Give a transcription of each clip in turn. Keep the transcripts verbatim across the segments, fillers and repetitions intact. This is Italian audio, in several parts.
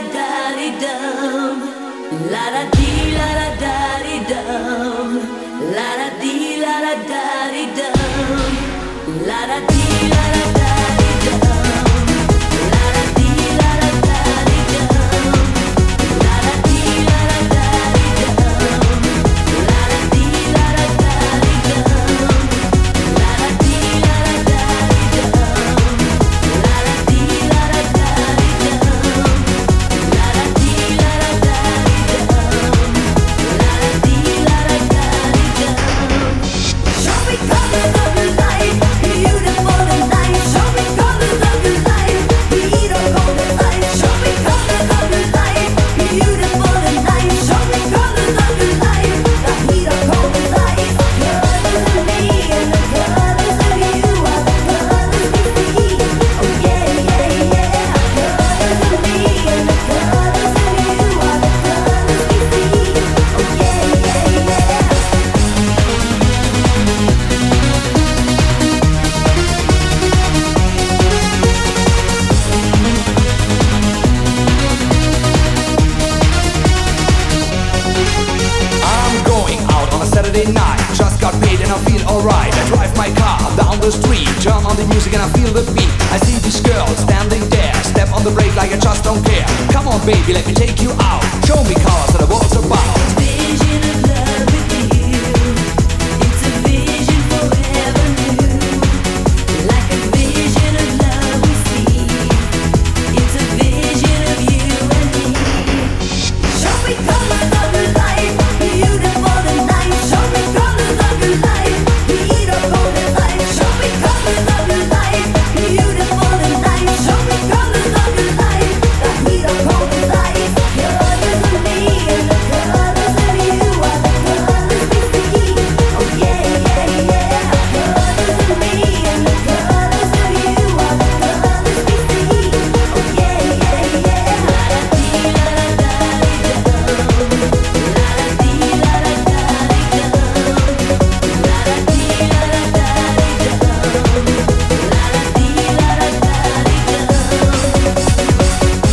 da di dum, la da di la da da di dum, la da di la da da di dum, la da di la da da di dum, la da di la da da di dum, la da di la da da di dum, la da di la da da di dum, la da di la da da di dum, la da di la da da di dum, la da di la da da di dum, la da di la da da di dum. Show me colors of your life, beautiful tonight. Show me colors of your life, heat or cold as ice. Show me colors of your life, beautiful tonight. Show me colors of your life, the heat or cold as ice. Colors of me and the colors of you are the colors we see. Oh yeah, yeah, yeah. Colors of me and the colors of you are the colors we see. Oh yeah, yeah, yeah. I'm going out on a Saturday night. Just got paid and I feel alright. I drive my car down the street, turn on the music and I feel the beat. I see this girl standing there, step on the brake like I just don't care. Come on baby, let me take you out. Show me colors that the world's about. Vision of love with you. It's a vision forever new. Like a vision of love we see. It's a vision of you and me. Show me colors of your life, beautiful tonight. Show me colors of your life, heat or cold as ice. Show me colors of your life, beautiful tonight. Show me colors of your life, the heat or cold as ice. Colors of me and the colors of you are the colors we see. Oh yeah, yeah, yeah. Colors of me and the colors of you are the colors we see. Oh yeah, yeah, yeah. La da di la da da di dum, la da di la da da di dum, la da di la da da di dum, la da di la da da di dum.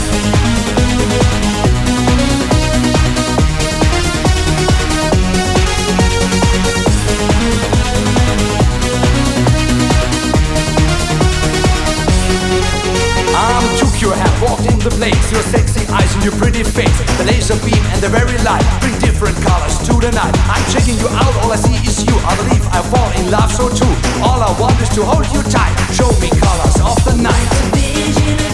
I'm took your hand, walked in the place. Your sexy eyes and your pretty face, the laser beam and the very light bring different colors to the night. I'm checking you out, all I see is you. I believe I fall in love so too. All I want is to hold you tight. Show me colors of the night. Vision of